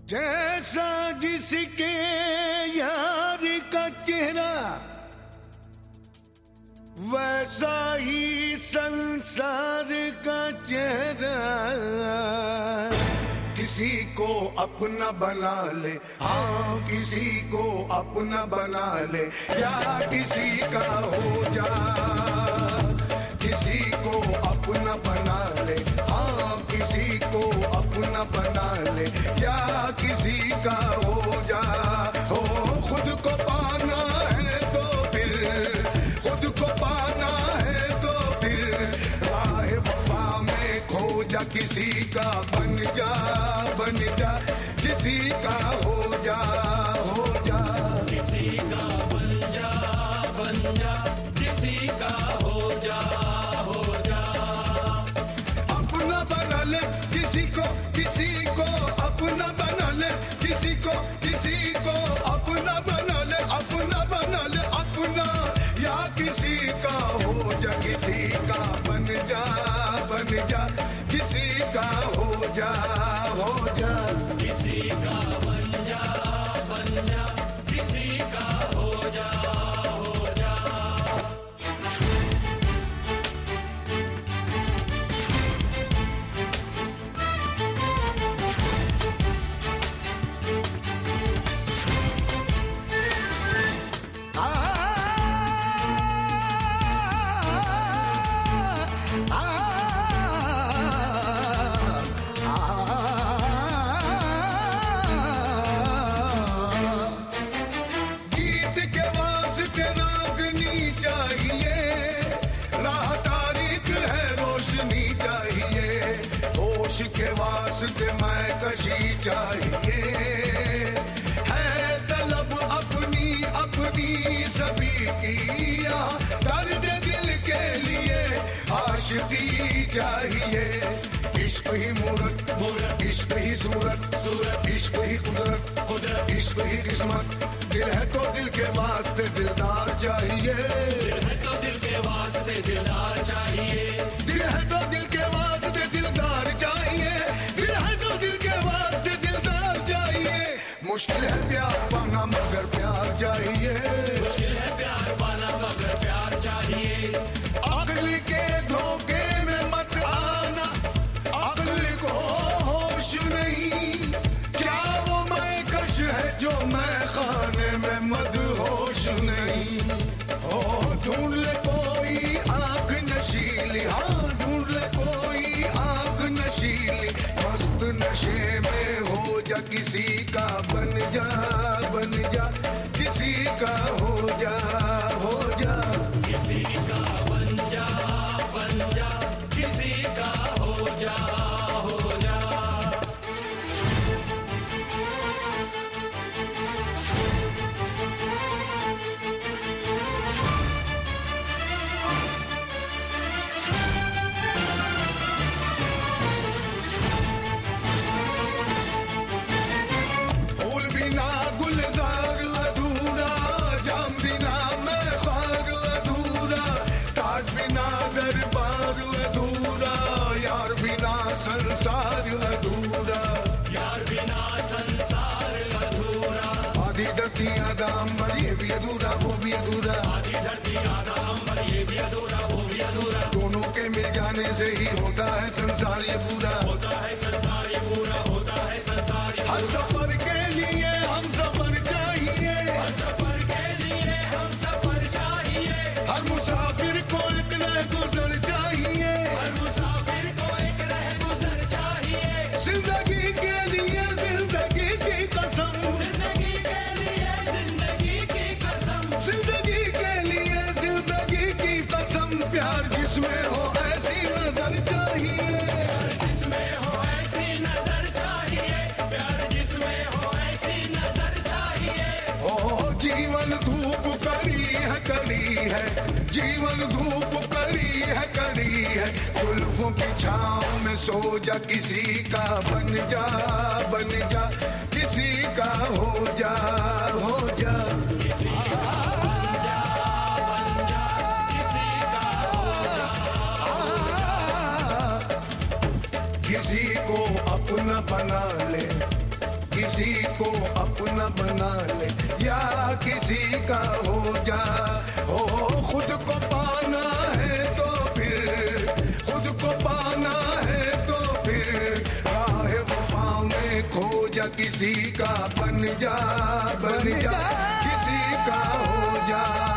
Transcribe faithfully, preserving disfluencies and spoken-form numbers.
जैसा जिसके यार का चेहरा वैसा ही संसार का चेहरा। किसी को अपना बना ले, हाँ किसी को अपना बना ले, या किसी का हो जा। किसी को अपना बना ले, हाँ किसी को अपना बना ले, या किसी का हो जा। हो खुद को पाना है तो फिर, खुद को पाना है तो फिर राह वफा में खो जा। किसी का बन जा, बन जा, किसी का हो जा, हो जा। किसी का बन जा, बन जा, किसी का हो जा, हो जा। अपना बना ले किसी को, किसी को अपना बना ले, किसी को, किसी को अपना बना ले, अपना बना ले, अपना या किसी का हो जा। किसी का बन जा, बन जा, किसी का हो जा, हो जा। किसी का बन जा, बन जा, किसी का हो जा, हो जा। के वास्ते मैं कशी चाहिए है तलब अपनी अपनी सभी की। दर्द दिल के लिए आशिकी चाहिए। इश्क ही मूरत, मूरत, इश्क ही सूरत, सूरत, इश्क ही कुदरत, कुदरत, इश्क ही किस्मत। दिल है तो दिल के वास्ते दिलदार चाहिए। दिल है तो दिल के वास्ते दिलदार चाहिए। दिल है तो दिल के वास्ते दिलदार चाहिए। दिल है तो दिल के वास्ते दिलदार चाहिए। मुश्किल है प्यार पाना मगर प्यार चाहिए। मुश्किल है प्यार पाना मगर प्यार चाहिए। अक्ल के धोखे में मत आना, अक्ल को होश नहीं। क्या वो मैं कश है जो मैं खाने में मदहोश नहीं। ओ ढूंढ ले कोई आंख नशीली, हाँ ढूंढ ले कोई आंख नशीली। मस्त नशे में हो जा, किसी का बन जा, बन जा, किसी का हो जा, हो जा। किसी का बन जा, बन जा, किसी का हो जा, हो जा। फूल बिना गुलजार अधूरा, जाम बिना मैं खार अधूरा, ताज बिना दरबार अधूरा, यार बिना संसार अधूरा। यार बिना संसार अधूरा। आधी धरती आधा अंबर ये भी अधूरा, वो भी अधूरा। आधी धरती आधा अंबर ये भी अधूरा, वो भी अधूरा। दोनों के मिल जाने से ही होता है संसार ये पूरा। होता है संसार ये पूरा, होता है संसार ये हर सफर के लिए हम सफर चाहिए। हर सफर के लिए हम सफर चाहिए। हर मुसाफिर को एक रह गुजर चाहिए। हर मुसाफिर को एक रह गुजर चाहिए। जिंदगी के लिए जिंदगी की कसम, जिंदगी के लिए जिंदगी की कसम। जिंदगी के लिए जिंदगी की कसम। प्यार जिसमें हो ऐसी नजर चाहिए। प्यार जिसमें हो ऐसी नजर चाहिए। प्यार जिसमें हो ऐसी नजर चाहिए। ओ जीवन धूप कड़ी है, कड़ी है, जीवन धूप कड़ी है, कड़ी है। जुल्फों की छाँव में सो जा, किसी का बन जा, बन जा, किसी का हो जा, हो जा। किसी का बन जा, बन जा, किसी का हो जा, हो जा। किसी को अपना बना ले, किसी को अपना बना ले या किसी का हो जा। हो खुद को पाना है तो फिर, खुद को पाना है तो फिर राह वफा में खो जा, किसी का बन जा, बन जा, किसी का हो जा।